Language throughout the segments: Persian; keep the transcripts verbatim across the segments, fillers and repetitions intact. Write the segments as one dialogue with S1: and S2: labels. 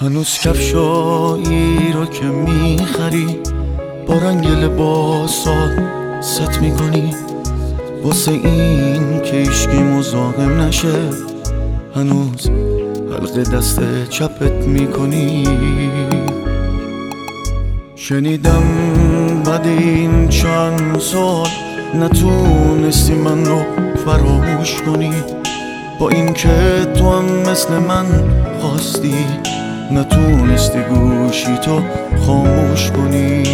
S1: هنوز کفشایی رو که میخری با رنگ لباسات ست میکنی، واسه این که ایشکی مزاحم نشه هنوز حلقه دست چپت میکنی. شنیدم بعد این چند سال نتونستی من رو فراموش کنی، با این که تو هم مثل من خواستی نتونستی گوشی تو خاموش کنی.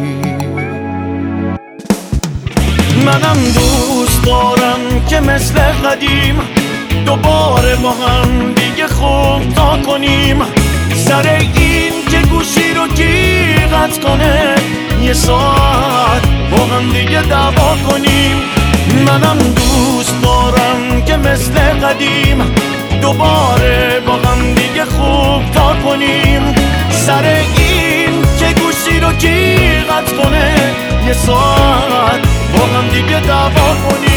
S1: منم دوست دارم که مثل قدیم دوباره با هم دیگه خوب تا کنیم، سر این که گوشی رو کی قطع کنه یه ساعت با هم دیگه دعوا کنیم. منم دوست دارم که مثل قدیم دوباره با هم دیگه خوب تا کنیم، سر این که گوشی رو کی قطع کنه یه ساعت با هم دیگه دعوا کنیم.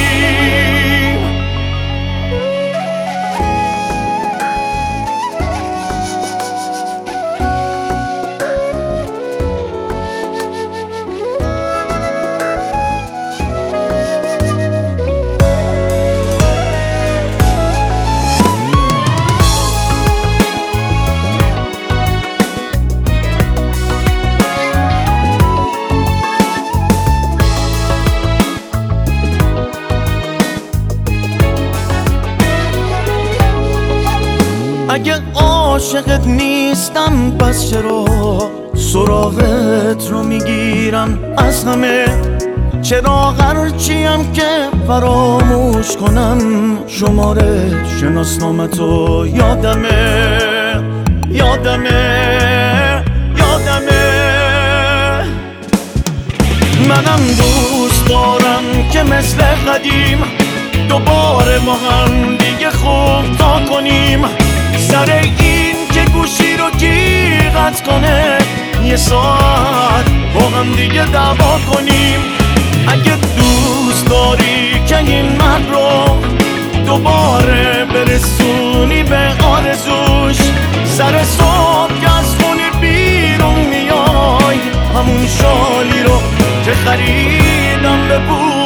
S1: اگه عاشقت نیستم پس چرا سراغت رو میگیرم از همه؟ چرا هرچیم که فراموش کنم شماره شناسنامتو یادمه یادمه یادمه. منم دوست دارم که مثل قدیم دوباره با هم دیگه خوب تا کنیم، سر این که گوشی رو کی قطع کنه یه ساعت با هم دیگه دعوا کنیم. اگه دوست داری که این مرد رو دوباره برسونی به آرزوش، سر صبح که از خونه بیرون میای همون شالی رو که خریدم بپوش.